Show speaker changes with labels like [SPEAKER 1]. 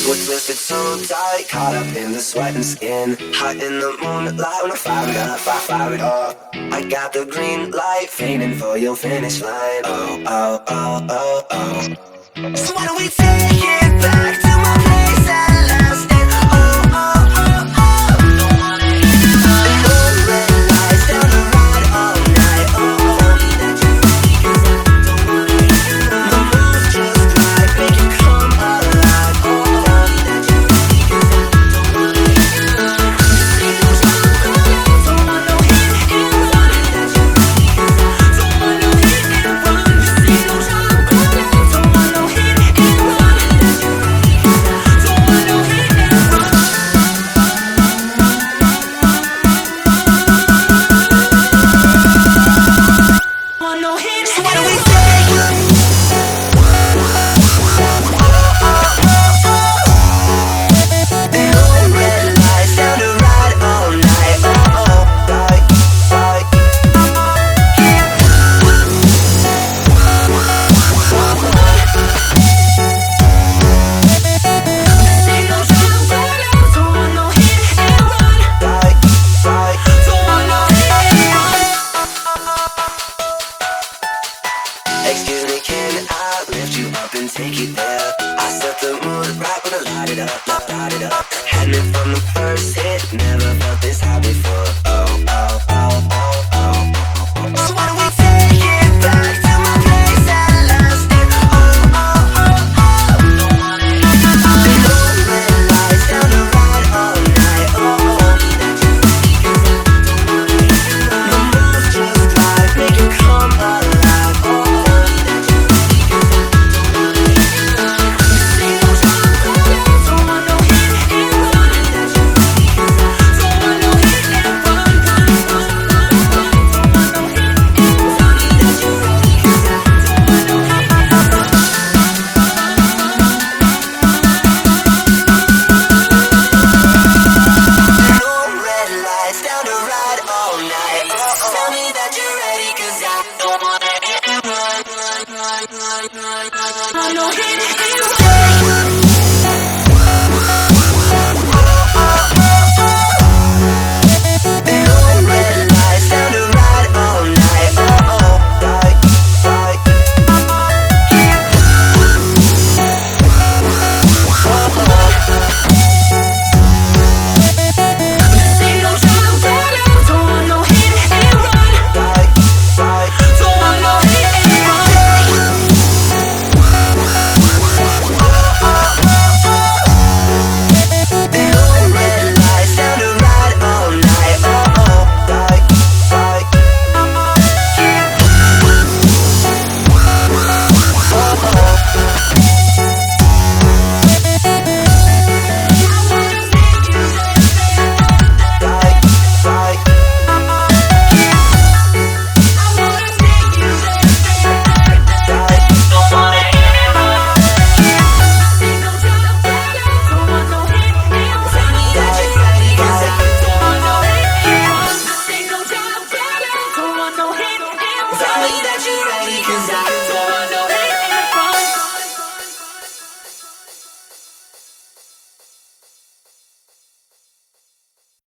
[SPEAKER 1] We're twisted so tight, caught up in the sweat and skin. Hot in the moonlight when I fire it up, I fire it up. I got the green light, feigning for your finish line. Oh, oh, oh, oh, oh. So why don't we take it back to my place at last? And oh, oh, oh, oh. And no red lights down the ride all night. Oh, oh. The mood's just right, make it come alive. Oh, oh. Don't want no hit and run. Don't want no hit and run. This ain't no time calling. Don't want no hit and run. Don't want no hit and run. Want no hit and run. So why don't we take no red lights down the ride all night. Oh, oh, right, right. This ain't no time calling. Don't want no hit and run. Right, right. Don't want no hit and run. Excuse me, can I lift you up and take you there? I set the mood right when I light it up, light it up. Had me from the first hit, never felt this high.